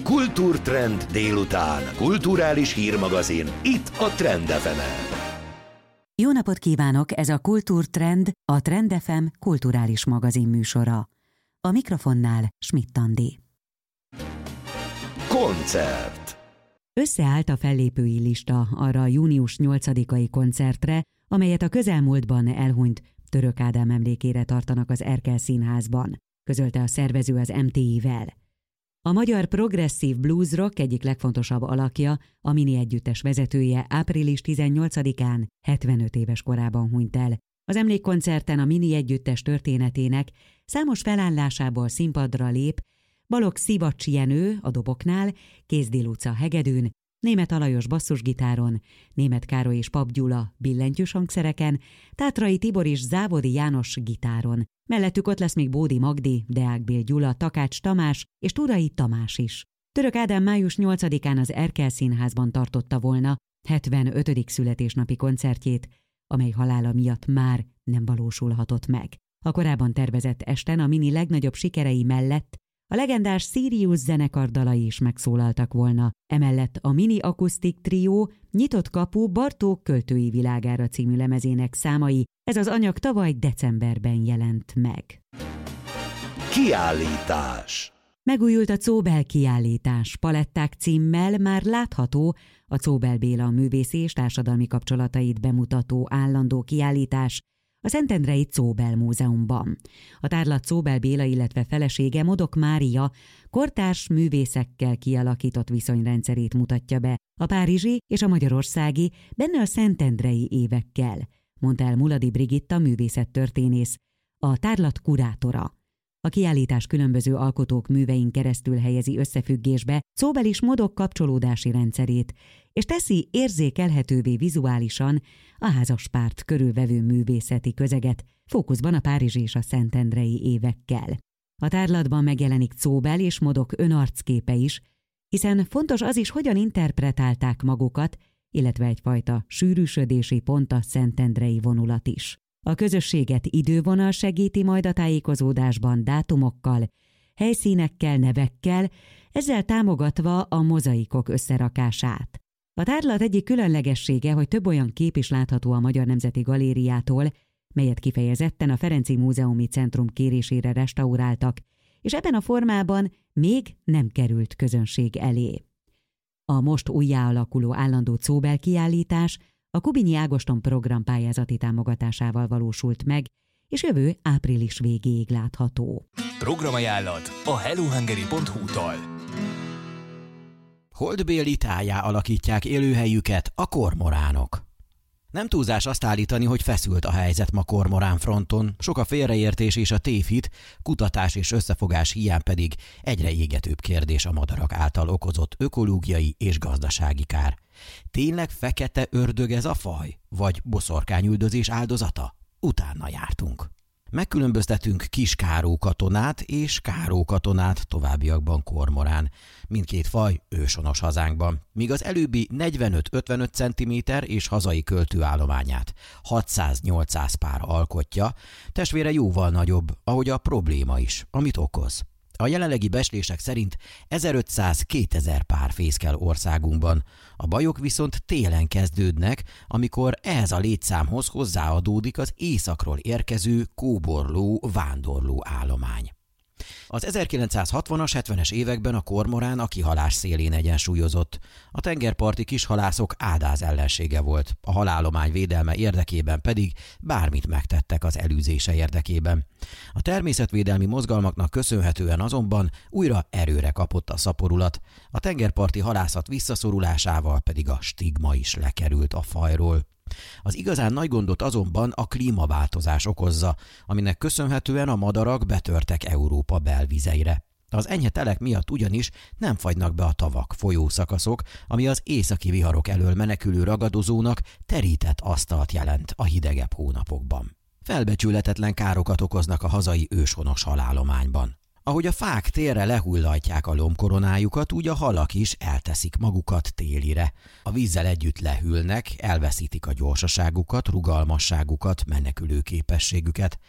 Kultúrtrend délután. Kulturális hírmagazin. Itt a Trend FM-en. Jó napot kívánok, ez a Kultúrtrend, a Trend FM kulturális magazin műsora. A mikrofonnál Schmidt Andi. Koncert. Összeállt a fellépői lista arra a június 8-ai koncertre, amelyet a közelmúltban elhunyt Török Ádám emlékére tartanak az Erkel Színházban, közölte a szervező az MTI-vel. A magyar progresszív blues rock egyik legfontosabb alakja, a Mini együttes vezetője április 18-án 75 éves korában hunyt el. Az emlékkoncerten a Mini együttes történetének számos felállásából színpadra lép Balogh Szivacsi Jenő a doboknál, Kézdi Luca hegedűn, Németh Alajos basszusgitáron, Németh Károly és Papp Gyula billentyűs hangszereken, Tátrai Tibor és Závodi János gitáron. Mellettük ott lesz még Bódi Magdi, Deák Bél Gyula, Takács Tamás és Turai Tamás is. Török Ádám május 8-án az Erkel Színházban tartotta volna 75. születésnapi koncertjét, amely halála miatt már nem valósulhatott meg. A korábban tervezett esten a Mini legnagyobb sikerei mellett a legendás Sirius zenekar dalai is megszólaltak volna. Emellett a Mini akusztik trió Nyitott kapu Bartók költői világára című lemezének számai, ez az anyag tavaly decemberben jelent meg. Kiállítás. Megújult a Czóbel kiállítás. Paletták címmel már látható a Czóbel Béla művészi és társadalmi kapcsolatait bemutató állandó kiállítás a Szentendrei Czóbel Múzeumban. A tárlat Czóbel Béla, illetve felesége Modok Mária kortárs művészekkel kialakított viszonyrendszerét mutatja be, a párizsi és a magyarországi, benne a szentendrei évekkel, mondta el Muladi Brigitta művészettörténész, a tárlat kurátora. A kiállítás különböző alkotók művein keresztül helyezi összefüggésbe Czóbel és Modok kapcsolódási rendszerét, és teszi érzékelhetővé vizuálisan a házaspárt körülvevő művészeti közeget, fókuszban a párizsi és a szentendrei évekkel. A tárlatban megjelenik Czóbel és Modok önarcképe is, hiszen fontos az is, hogyan interpretálták magukat, illetve egyfajta sűrűsödési pont a szentendrei vonulat is. A közösséget idővonal segíti majd a tájékozódásban dátumokkal, helyszínekkel, nevekkel, ezzel támogatva a mozaikok összerakását. A tárlat egyik különlegessége, hogy több olyan kép is látható a Magyar Nemzeti Galériától, melyet kifejezetten a Ferenci Múzeumi Centrum kérésére restauráltak, és ebben a formában még nem került közönség elé. A most újjáalakuló állandó Czóbel kiállítás a Kubinyi Ágoston programpályázati támogatásával valósult meg, és jövő április végéig látható. Programajánlat a hellohungary.hu-tól. Holdbéli tájá alakítják élőhelyüket a kormoránok. Nem túlzás azt állítani, hogy feszült a helyzet ma kormorán fronton, sok a félreértés és a tévhit, kutatás és összefogás hiány pedig egyre égetőbb kérdés a madarak által okozott ökológiai és gazdasági kár. Tényleg fekete ördög ez a faj? Vagy boszorkányüldözés áldozata? Utána jártunk. Megkülönböztetünk kis kárókatonát és kárókatonát, továbbiakban kormorán. Mindkét faj őshonos hazánkban, míg az előbbi 45-55 cm és hazai költőállományát 600-800 pár alkotja, testvére jóval nagyobb, ahogy a probléma is, amit okoz. A jelenlegi becslések szerint 1500-2000 pár fészkel országunkban. A bajok viszont télen kezdődnek, amikor ehhez a létszámhoz hozzáadódik az északról érkező kóborló, vándorló állomány. Az 1960-as, 70-es években a kormorán a kihalás szélén egyensúlyozott. A tengerparti kishalászok ádáz ellensége volt, a halállomány védelme érdekében pedig bármit megtettek az elűzése érdekében. A természetvédelmi mozgalmaknak köszönhetően azonban újra erőre kapott a szaporulat, a tengerparti halászat visszaszorulásával pedig a stigma is lekerült a fajról. Az igazán nagy gondot azonban a klímaváltozás okozza, aminek köszönhetően a madarak betörtek Európa belvizeire. Az enyhe telek miatt ugyanis nem fagynak be a tavak, folyószakaszok, ami az északi viharok elől menekülő ragadozónak terített asztalt jelent a hidegebb hónapokban. Felbecsülhetetlen károkat okoznak a hazai őshonos halállományban. Ahogy a fák térre lehullatják a lombkoronájukat, úgy a halak is elteszik magukat télire. A vízzel együtt lehűlnek, elveszítik a gyorsaságukat, rugalmasságukat, menekülő képességüket.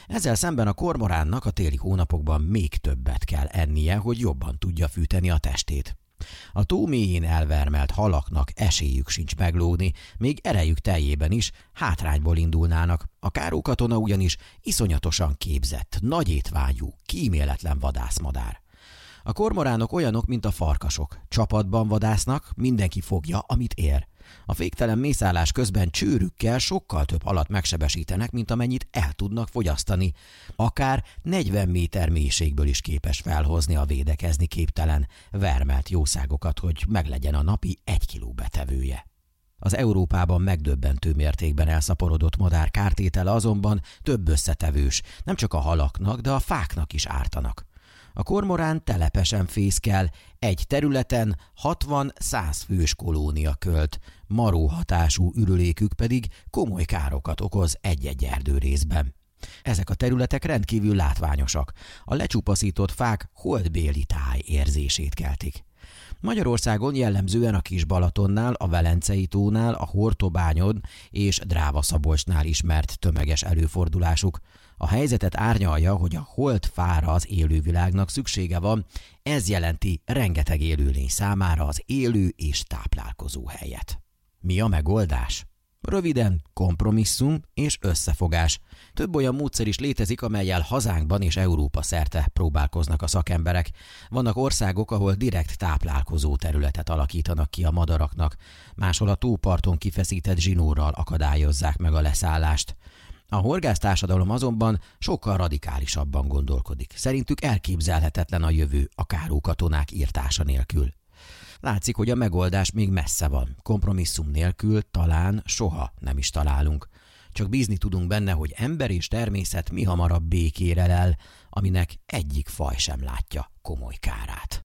Ezzel szemben a kormoránnak a téli hónapokban még többet kell ennie, hogy jobban tudja fűteni a testét. A tó mélyén elvermelt halaknak esélyük sincs meglógni, még erejük teljében is hátrányból indulnának. A kárókatona ugyanis iszonyatosan képzett, nagy étvágyú, kíméletlen vadászmadár. A kormoránok olyanok, mint a farkasok. Csapatban vadásznak, mindenki fogja, amit ér. A féktelen mészállás közben csőrükkel sokkal több halat megsebesítenek, mint amennyit el tudnak fogyasztani. Akár 40 méter mélységből is képes felhozni a védekezni képtelen, vermelt jószágokat, hogy meglegyen a napi 1 kiló betevője. Az Európában megdöbbentő mértékben elszaporodott madár kártétele azonban több összetevős, nem csak a halaknak, de a fáknak is ártanak. A kormorán telepesen fészkel, egy területen 60-100 fős kolónia költ, maró hatású ürülékük pedig komoly károkat okoz egy-egy erdőrészben. Ezek a területek rendkívül látványosak, a lecsupaszított fák holdbéli táj érzését keltik. Magyarországon jellemzően a Kis-Balatonnál, a Velencei tónál, a Hortobányon és Dráva-Szabolcsnál ismert tömeges előfordulásuk. A helyzetet árnyalja, hogy a holdfára az élővilágnak szüksége van, ez jelenti rengeteg élőlény számára az élő és táplálkozó helyet. Mi a megoldás? Röviden, kompromisszum és összefogás. Több olyan módszer is létezik, amellyel hazánkban és Európa szerte próbálkoznak a szakemberek. Vannak országok, ahol direkt táplálkozó területet alakítanak ki a madaraknak, máshol a tóparton kifeszített zsinórral akadályozzák meg a leszállást. A horgásztársadalom azonban sokkal radikálisabban gondolkodik. Szerintük elképzelhetetlen a jövő a kárókatonák írtása nélkül. Látszik, hogy a megoldás még messze van. Kompromisszum nélkül talán soha nem is találunk. Csak bízni tudunk benne, hogy ember és természet mihamarabb békére lel, aminek egyik faj sem látja komoly kárát.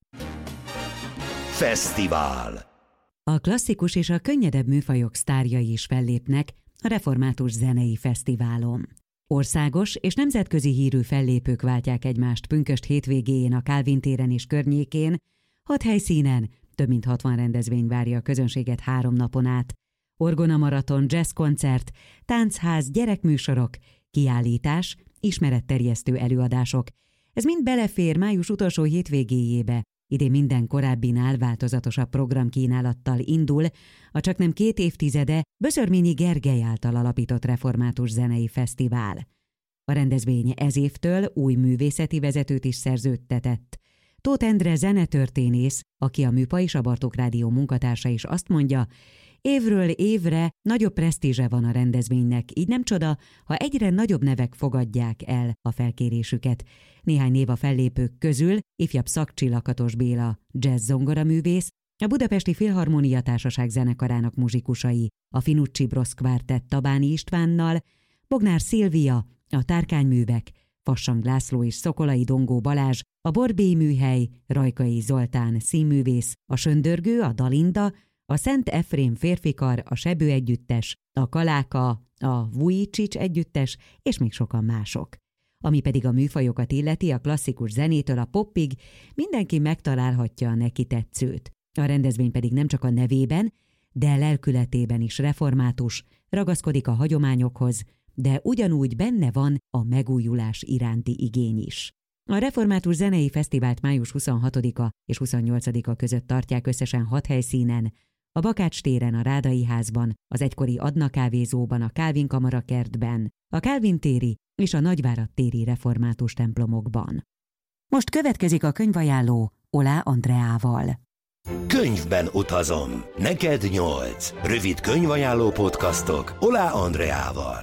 Fesztivál. A klasszikus és a könnyedebb műfajok sztárjai is fellépnek a Református Zenei Fesztiválon. Országos és nemzetközi hírű fellépők váltják egymást pünkösd hétvégéjén a Kálvin téren és környékén, 6 helyszínen több mint 60 rendezvény várja a közönséget 3 napon át. Orgonamaraton, jazzkoncert, táncház, gyerekműsorok, kiállítás, ismeretterjesztő előadások. Ez mind belefér május utolsó hétvégéjébe. Idén minden korábbinál változatosabb programkínálattal indul a csaknem 2 évtizede Böszörményi Gergely által alapított Református Zenei Fesztivál. A rendezvény ez évtől új művészeti vezetőt is szerződtetett. Tóth Endre zenetörténész, aki a Műpa és a Bartók Rádió munkatársa is azt mondja, évről évre nagyobb presztízse van a rendezvénynek, így nem csoda, ha egyre nagyobb nevek fogadják el a felkérésüket. Néhány név a fellépők közül ifjabb Szakcsi Lakatos Béla, jazz zongoraművész, a Budapesti Filharmónia Társaság zenekarának muzsikusai, a Finucci Brosz Quartett Tabáni Istvánnal, Bognár Szilvia, a Tárkányművek, Fassang László és Szokolai Dongó Balázs, a Borbély Műhely, Rajkai Zoltán színművész, a Söndörgő, a Dalinda, a Szent Efrém férfikar, a Sebő együttes, a Kaláka, a Vujicic együttes és még sokan mások. Ami pedig a műfajokat illeti, a klasszikus zenétől a popig, mindenki megtalálhatja a neki tetszőt. A rendezvény pedig nem csak a nevében, de lelkületében is református, ragaszkodik a hagyományokhoz, de ugyanúgy benne van a megújulás iránti igény is. A Református Zenei Fesztivált május 26-a és 28-a között tartják összesen 6 helyszínen, a Bakács téren, a Rádai házban, az egykori Adna kávézóban, a Kálvin Kamara kertben, a Kálvin téri és a Nagyvárad téri református templomokban. Most következik a könyvajánló Olá Andreával. Könyvben utazom. Neked 8. Rövid könyvajánló podcastok Olá Andreával.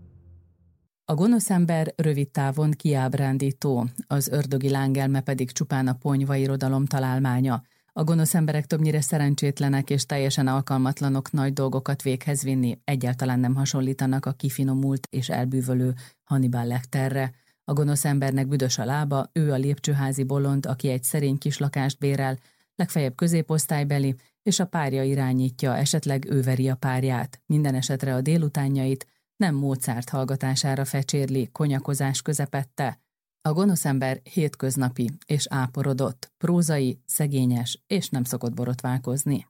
A gonosz ember rövid távon kiábrándító, az ördögi lángelme pedig csupán a ponyva irodalom találmánya. A gonosz emberek többnyire szerencsétlenek és teljesen alkalmatlanok nagy dolgokat véghez vinni, egyáltalán nem hasonlítanak a kifinomult és elbűvölő Hannibal Lecterre. A gonosz embernek büdös a lába, ő a lépcsőházi bolond, aki egy szerény kis lakást bérel, legfeljebb középosztálybeli, és a párja irányítja, esetleg ő veri a párját. Minden esetre a délutánjait nem Mozart hallgatására fecsérli, konyakozás közepette. A gonosz ember hétköznapi és áporodott, prózai, szegényes és nem szokott borotválkozni.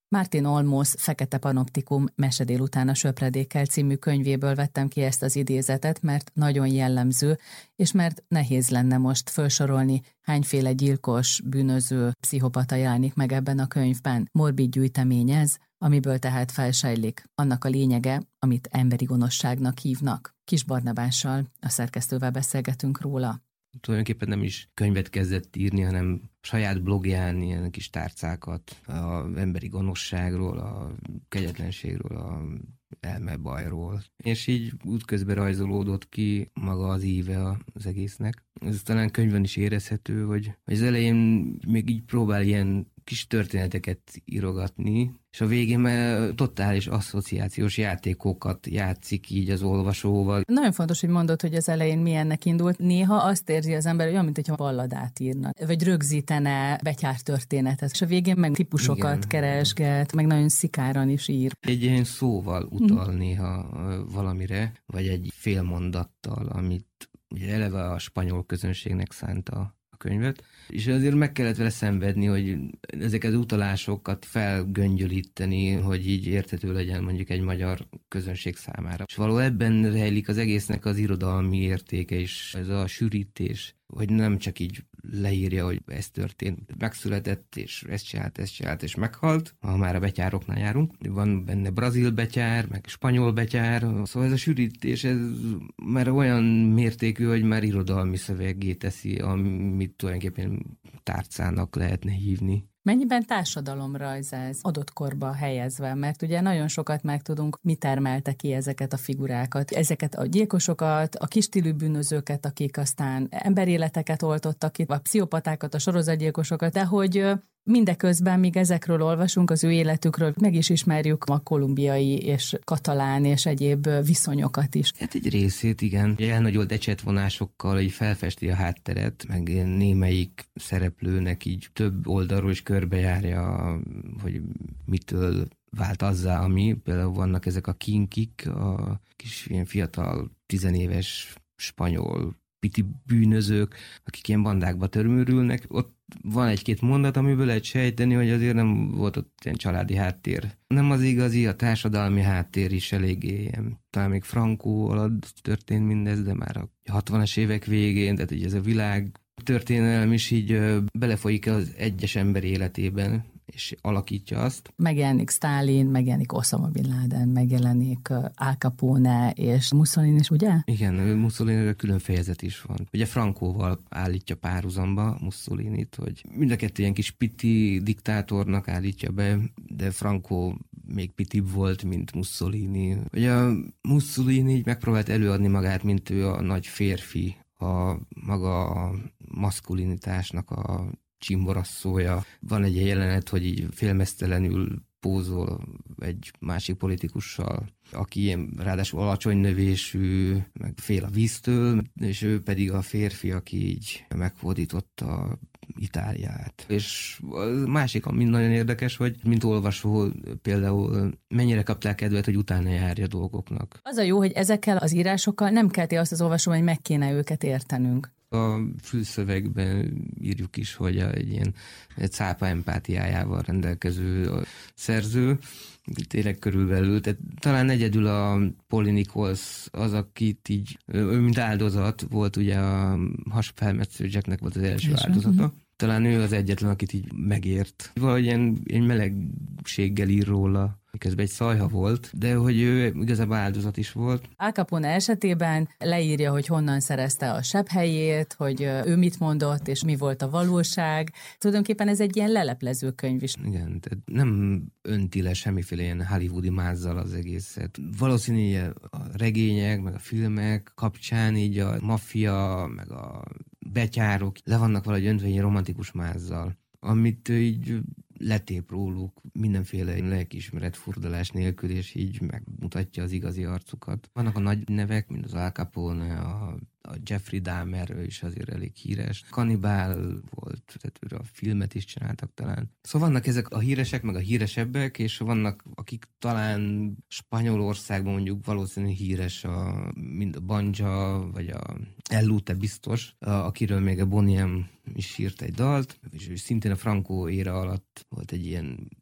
Martin Olmos Fekete Panoptikum Mese délután a söpredékkel című könyvéből vettem ki ezt az idézetet, mert nagyon jellemző, és mert nehéz lenne most felsorolni, hányféle gyilkos, bűnöző, pszichopata jelenik meg ebben a könyvben. Morbid gyűjtemény ez, amiből tehát felsejlik annak a lényege, amit emberi gonoszságnak hívnak. Kis Barnabással, a szerkesztővel beszélgetünk róla. Tulajdonképpen nem is könyvet kezdett írni, hanem saját blogján ilyen kis tárcákat az emberi gonoszságról, a kegyetlenségről, a elmebajról. És így útközben rajzolódott ki maga az íve az egésznek. Ez talán könyvben is érezhető, hogy az elején még így próbál ilyen kis történeteket írogatni, és a végén már totális asszociációs játékokat játszik így az olvasóval. Nagyon fontos, hogy mondod, hogy az elején milyennek indult. Néha azt érzi az ember, olyan, mint hogyha balladát írna, vagy rögzítene betyártörténetet, és a végén meg típusokat keresget, meg nagyon szikáran is ír. Egy ilyen szóval utal néha valamire, vagy egy fél mondattal, amit ugye eleve a spanyol közönségnek szánta a könyvet, és azért meg kellett vele szenvedni, hogy ezeket az utalásokat felgöngyölíteni, hogy így érthető legyen mondjuk egy magyar közönség számára. És való ebben rejlik az egésznek az irodalmi értéke is, ez a sűrítés, hogy nem csak így leírja, hogy ez történt, megszületett, és ezt csinált, és meghalt, ha már a betyároknál járunk. Van benne brazil betyár, meg spanyol betyár, szóval ez a sűrítés, ez már olyan mértékű, hogy már irodalmi szöveggé teszi, amit tulajdonképpen tárcának lehetne hívni. Mennyiben társadalomrajz ez adott korba helyezve? Mert ugye nagyon sokat megtudunk, mi termelte ki ezeket a figurákat, ezeket a gyilkosokat, a kisstílű bűnözőket, akik aztán emberéleteket oltottak ki, a pszichopatákat, a sorozatgyilkosokat, de hogy mindeközben, míg ezekről olvasunk, az ő életükről, meg is ismerjük a kolumbiai és katalán és egyéb viszonyokat is. Hát egy részét, igen. Elnagyolt ecsetvonásokkal így felfesti a hátteret, meg némelyik szereplőnek így több oldalról is körbejárja, hogy mitől vált azzá, ami. Például vannak ezek a kinkik, a kis ilyen fiatal, 10 éves spanyol piti bűnözők, akik ilyen bandákba törmőrülnek. Ott van egy-két mondat, amiből lehet sejteni, hogy azért nem volt ott ilyen családi háttér. Nem az igazi, a társadalmi háttér is eléggé ilyen. Talán még Franco alatt történt mindez, de már a 60-as évek végén, tehát így ez a világ történelem is így belefolyik az egyes ember életében, és alakítja azt. Megjelenik Sztálin, megjelenik Osama Bin Laden, megjelenik Al Capone és Mussolini is, ugye? Igen, Mussolini külön fejezet is van. Ugye Francóval állítja párhuzamba Mussolinit, hogy mind a kettő ilyen kis piti diktátornak állítja be, de Franco még pitibb volt, mint Mussolini. Ugye a Mussolini így megpróbált előadni magát, mint ő a nagy férfi, a maga a maszkulinitásnak a csimborasszója. Van egy jelenet, hogy így félmeztelenül pózol egy másik politikussal, aki ilyen ráadásul alacsony növésű, meg fél a víztől, és ő pedig a férfi, aki így meghódította Itáliát. És a másik, ami nagyon érdekes, hogy mint olvasó például mennyire kapták kedvet, hogy utána járja dolgoknak. Az a jó, hogy ezekkel az írásokkal nem kelti azt az olvasó, hogy meg kéne őket értenünk. A fülszövegben írjuk is, hogy egy cápa empátiájával rendelkező a szerző, tényleg körülbelül. Tehát talán egyedül a Polly Nichols az, akit így, ő mint áldozat volt, ugye a hasfelmetsző Jacknek volt az első áldozata. Talán ő az egyetlen, akit így megért. Valahogy ilyen melegséggel ír róla, miközben egy szajha volt, de hogy ő igazából áldozat is volt. Al Capone esetében leírja, hogy honnan szerezte a sebhelyét, hogy ő mit mondott, és mi volt a valóság. Tulajdonképpen ez egy ilyen leleplező könyv is. Igen, tehát nem önti le semmiféle ilyen hollywoodi mázzal az egészet. Valószínűleg a regények, meg a filmek kapcsán így a maffia, meg a betyárok le vannak valahogy öntve egy romantikus mázzal, amit így letép róluk mindenféle lelkiismeret furdalás nélkül, és így megmutatja az igazi arcukat. Vannak a nagy nevek, mint az Al Capone, a Jeffrey Dahmer, ő is azért elég híres. Kannibál volt, tehát a filmet is csináltak talán. Szóval vannak ezek a híresek, meg a híresebbek, és vannak, akik talán Spanyolországban mondjuk valószínűleg híres, mind a Banja, vagy a Ellute biztos, akiről még a Boniem is írt egy dalt, és szintén a Franco éra alatt volt egy ilyen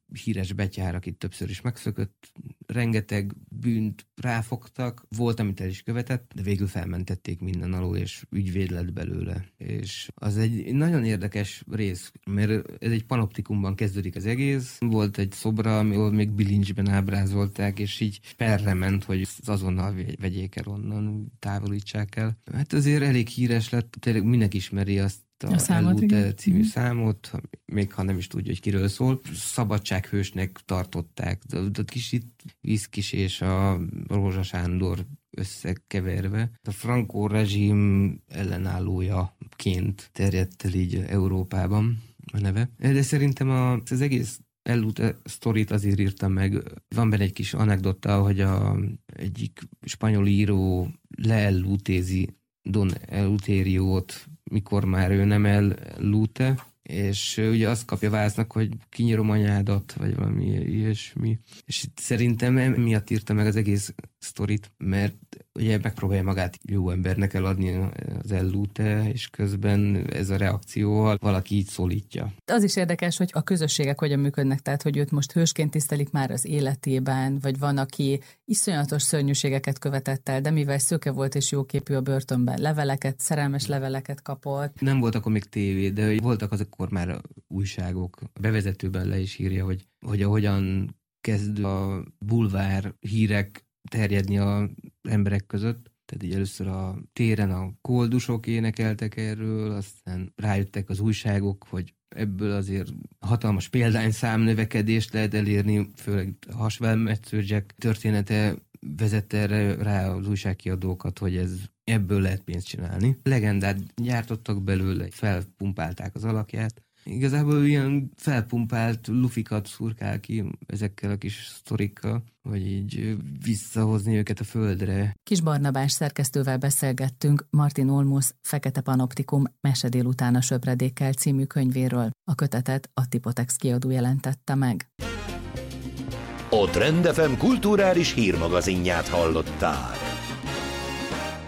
híres betyár, akit többször is megszökött, rengeteg bűnt ráfogtak, volt, amit el is követett, de végül felmentették minden alól, és ügyvéd lett belőle. És az egy nagyon érdekes rész, mert ez egy panoptikumban kezdődik az egész. Volt egy szobra, ahol még bilincsben ábrázolták, és így perre ment, hogy azonnal vegyék el onnan, távolítsák el. Hát azért elég híres lett, tényleg mindenki ismeri azt a Ellute című számot, még ha nem is tudja, hogy kiről szól. Szabadsághősnek tartották. A kicsit Viszkis és a Rózsa Sándor összekeverve. A Franco rezsim ellenállójaként terjedt el így Európában a neve. De szerintem az egész Ellute sztorit azért írtam meg. Van benne egy kis anekdota, hogy egyik spanyol író leellutézi Don Eleuteriót, mikor már ő nem Ellute, és ugye azt kapja válasznak, hogy kinyírom anyádat, vagy valami ilyesmi. És itt szerintem miatt írta meg az egész sztorit, mert ugye megpróbálja magát jó embernek eladni az Ellute, és közben ez a reakcióval valaki így szólítja. Az is érdekes, hogy a közösségek hogyan működnek, tehát hogy őt most hősként tisztelik már az életében, vagy van, aki iszonyatos szörnyűségeket követett el, de mivel szőke volt és jóképű a börtönben, leveleket, szerelmes leveleket kapott. Nem volt akkor még tévé, de voltak akkor már újságok. A bevezetőben le is írja, hogy ahogyan kezd a bulvár hírek terjedni az emberek között. Tehát így először a téren a koldusok énekeltek erről, aztán rájöttek az újságok, hogy ebből azért hatalmas példányszám növekedést lehet elérni, főleg a hasfelmetszőzsek története vezette erre rá az újságkiadókat, hogy ebből lehet pénzt csinálni. Legendát gyártottak belőle, felpumpálták az alakját. Igazából ilyen felpumpált lufikat szurkál ki ezekkel a kis sztorikkal, hogy így visszahozni őket a földre. Kis Barnabás szerkesztővel beszélgettünk Martin Olmusz Fekete Panoptikum Mese délután a söpredékkel című könyvéről. A kötetet a Tipotex kiadó jelentette meg. A Trend FM kulturális hírmagazinját hallottál.